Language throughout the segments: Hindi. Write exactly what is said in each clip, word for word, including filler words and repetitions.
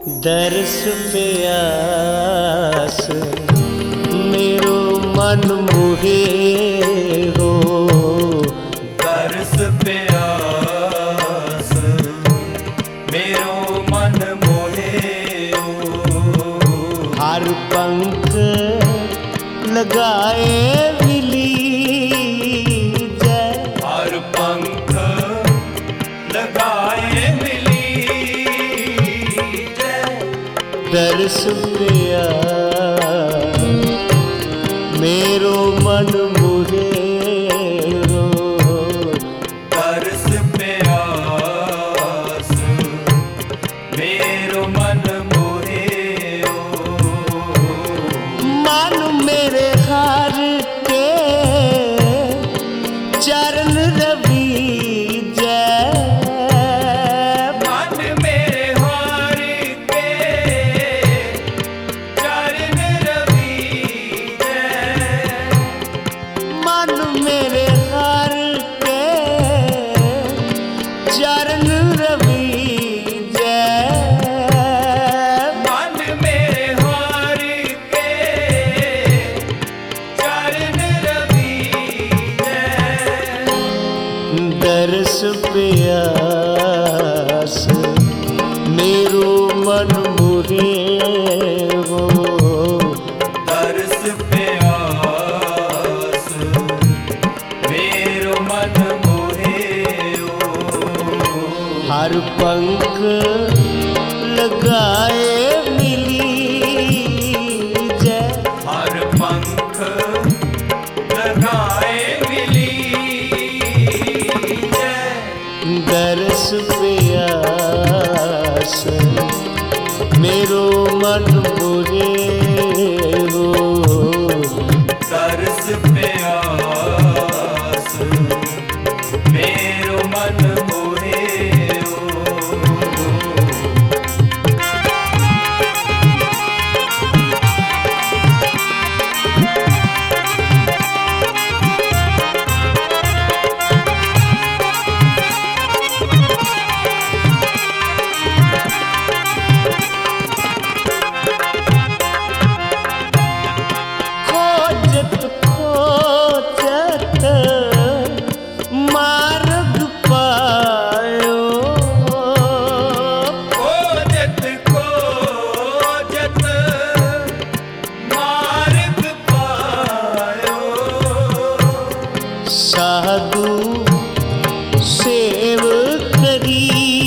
दर्श प्यास मेरो मन मोहे हो। दर्श प्यास मेरो मन मोहे हो। हर पंख लगाए मिली जय। हर पंख लगाए मिली जय। दर्श प्यास मेरो मन मोहे हो। दर्श प्यास मेरो मन मोहे हो। मन मेरे हार के चरण रवि जय। मन मेरे हार के चरण रवि जय। मन मेरे हार के चरण रवि जय। मन मेरे हार के चरण रवि जय। दर्श प्यास मेरो मन मोहे हो। दर्श प्यास मेरो मन मोहे हो। हर पंख लगाए मिली जय। हर पंख लगाए मिली जय। दर्श प्यास मेरो मन मोहे हो। दर्श प्यास मेरो मन मोहे हो। खोजत खोजत मार्ग पायो। खोजत खोजत मार्ग पायो। साधु सेव करी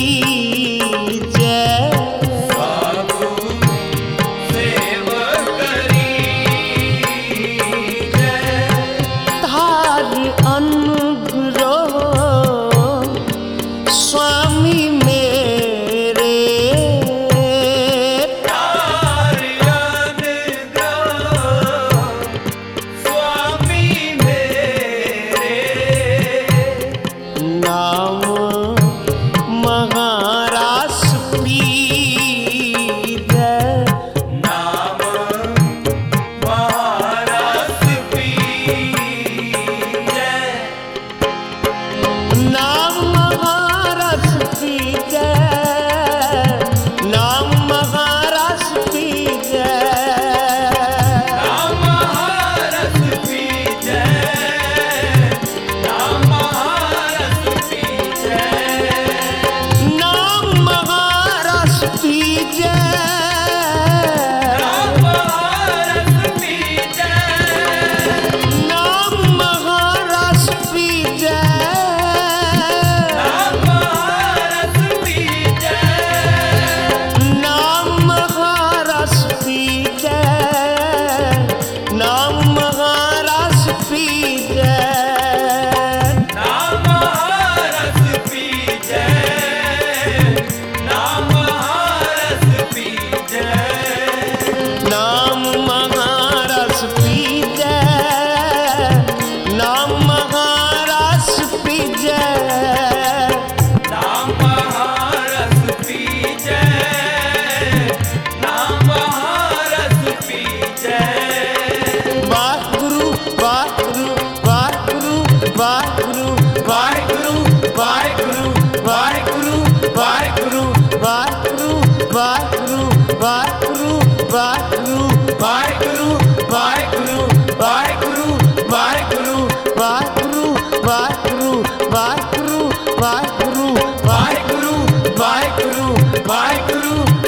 जय। साधु सेव करी जय। तार अनुग्रह स्वामी मेरे। तार अनुग्रह स्वामी मेरे। नाम महारास प्रीत नाम महारास पी जय। नाम महारास प्रीत नाम महारास प्रीत नाम महारास पी जय। नाम महारास पी जय। नाम महारास प्रीत नाम महारास पी जय। नाम महारास प्रीत नाम महारास पी जय। नाम महारास प्रीत नाम महारास प्रीत नाम महारास पी जय। नाम महारास पी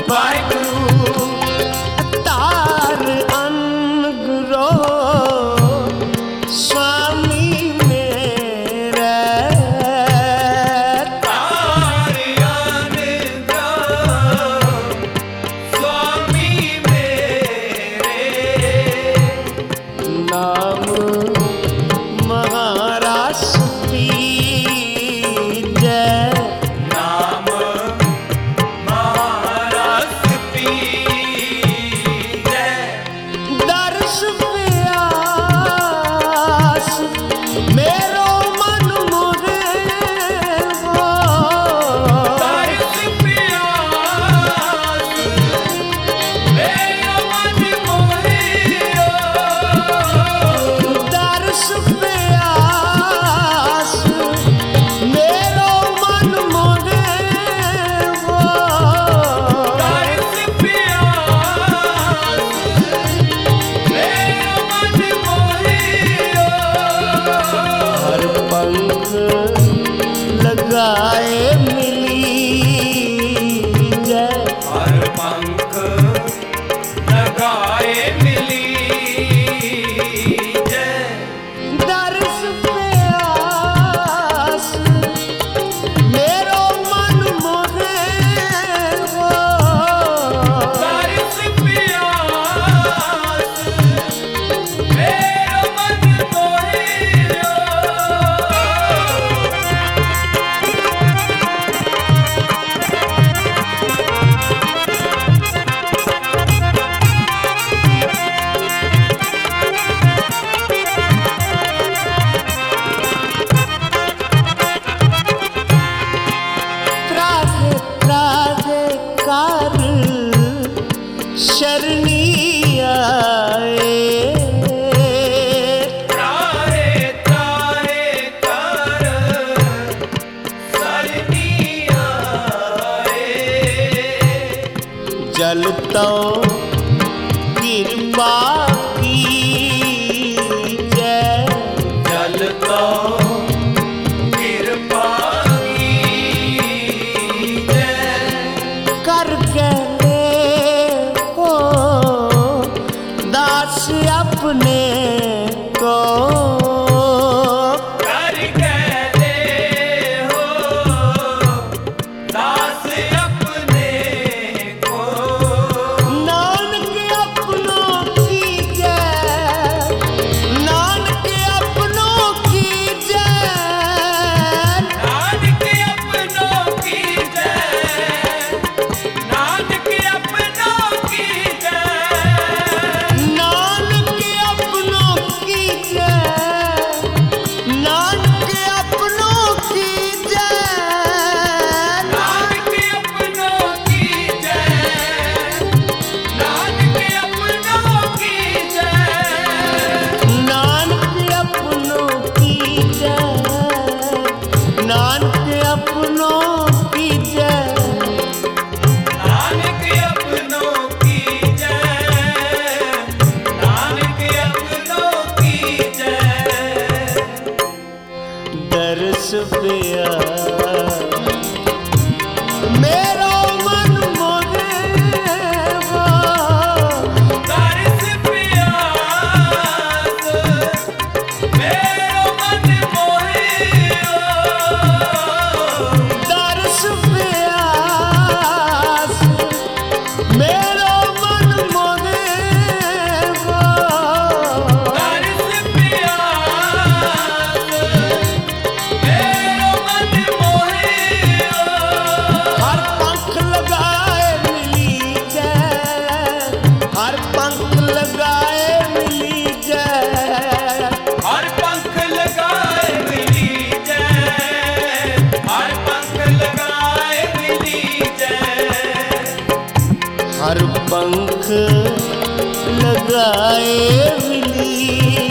ਵਾਹਿਗੁਰੂ तार अनुग्रो स्वामी मेरे ਤਾਰਿਆਨ ਦਾ ਸੁਆਮੀ ਮੇਰੇ नाम महाराज पीजे ਨਾਮ ਮਹਾਰਸ ਪੀਜੈ दर्श प्यास मेरो मन मोहे वो ਦਰਸ ਪਿਆਸ ਮੇਰਾ ਮਨ ਮੋਹਿਓ दर्श प्यास मेरो मन मोहे वो ਦਰਸ ਪਿਆਸ ਮੇਰਾ ਮਨ ਮੋਹਿਓ हर पंख लगाए मिली जय ਹਰ ਪੰਖ ਲਗਾਏ ਮਿਲੀ ਜੈ दर्श प्यास मेरो मन मोहे वो ਦਰਸ ਪਿਆਸ ਮੇਰਾ ਮਨ ਮੋਹਿਓ त्राहे त्राहे कार शरणी आए ਤਾਰੇ ਤਾਰੇ ਕਰ ਸਰਨੀ ਆਏ जल तो कृपा की जय ਜਲ ਤੋਂ ਕਿਰਪਾ ਕੀਜੈ कर गए हो दास अपने को ਕਰ ਕਹਦੇ ਹੋ ਦਾਸ ਆਪਣੇ ਕੋ नानक अपनों की जय नानक अपनों की जय ਨਾਨਕ ਆਪਣੋ ਕੀਜੈ ਨਾਨਕ ਆਪਣੋ ਕੀਜੈ नानक अपनों की जय नानक अपनों की जय ਨਾਨਕ ਆਪਣੋ ਕੀਜੈ ਨਾਨਕ ਆਪਣੋ ਕੀਜੈ नानक अपनों की जय नानक अपनों की जय ਨਾਨਕ ਆਪਣੋ ਕੀਜੈ ਨਾਨਕ ਆਪਣੋ ਕੀਜੈ दर्श पिया मेरो मन मोहे वो ਦਰਸ ਪਿਆਸ ਮੇਰਾ ਮਨ ਮੋਹਿਓ दर्श प्यास मेरो मन मोहे वो ਦਰਸ ਪਿਆਸ ਮੇਰਾ ਮਨ ਮੋਹਿਓ हर पंख लगाए मिली जय हर पंख लगाए मिली जय ਹਰ ਪੰਖ ਲਗਾਏ ਮਿਲੀ ਜੈ ਹਰ ਪੰਖ ਲਗਾਏ ਮਿਲੀ ਜੈ हर पंख लगाए मिली